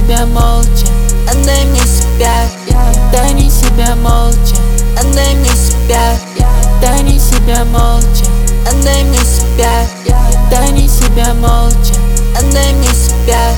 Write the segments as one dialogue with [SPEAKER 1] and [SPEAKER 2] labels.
[SPEAKER 1] себя молча, отдай мне себя. Дай мне себя молча, отдай мне себя. Дай мне себя молча, отдай мне себя. Дай мне себя молча, отдай мне себя.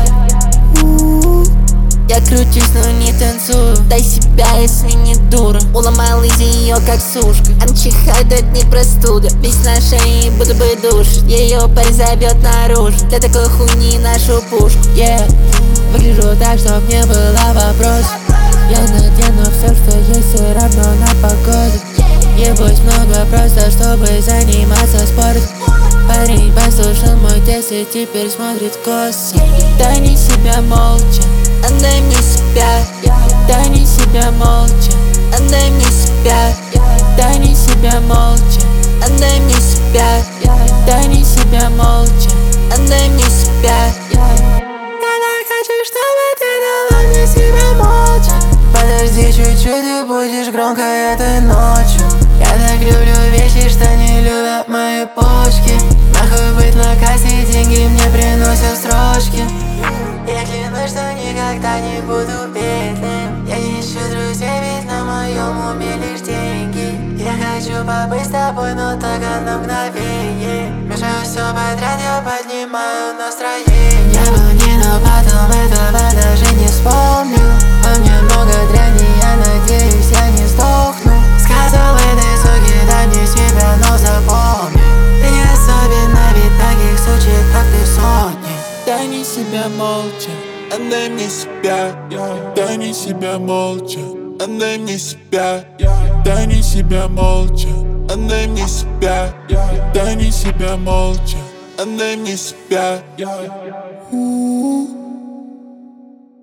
[SPEAKER 1] Я кручусь, но не танцую. Дай себя, если не дура. Уломал из ее как сушка. Она чихает, от них простуда. Весь на шее, будто бы душ. Ее позовет наружу. Для такой хуйни нашу пушку. Выгляжу так, чтоб не было вопросов. Я надену все, что есть, все равно на погоду. Ебусь много просто, чтобы заниматься спортом. Парень послушал мой тест и теперь смотрит косо. Дай мне себя молча, отдай мне себя. Дай мне себя молча, отдай мне себя. Дай мне себя молча, отдай мне себя. Дай мне себя молча, отдай мне себя. Я так хочу, чтобы ты дала мне себя молча. Подожди чуть-чуть, ты будешь громко этой ночью. Я так люблю вещи, что не любят мои почки. Нахуй быть на кассе, деньги мне приносят строчки. Я клянусь, что никогда не буду бедным. Я не ищу друзей, ведь на моем уме лишь деньги. Я хочу побыть с тобой, но только на мгновение. Мешаю все подряд, я поднимаю настроение. Я был не, но потом этого даже не вспомню. Во мне много дряни, я надеюсь, я не сдохну. Сказал этой суке, дай мне себя, но запомни, ты не особенно, ведь таких сучек, как ты, сотни.
[SPEAKER 2] Дай мне себя молча, отдай мне себя. Дай мне себя молча, отдай мне себя. Дай мне себя молча, отдай мне себя. Дай мне себя молча, отдай мне себя.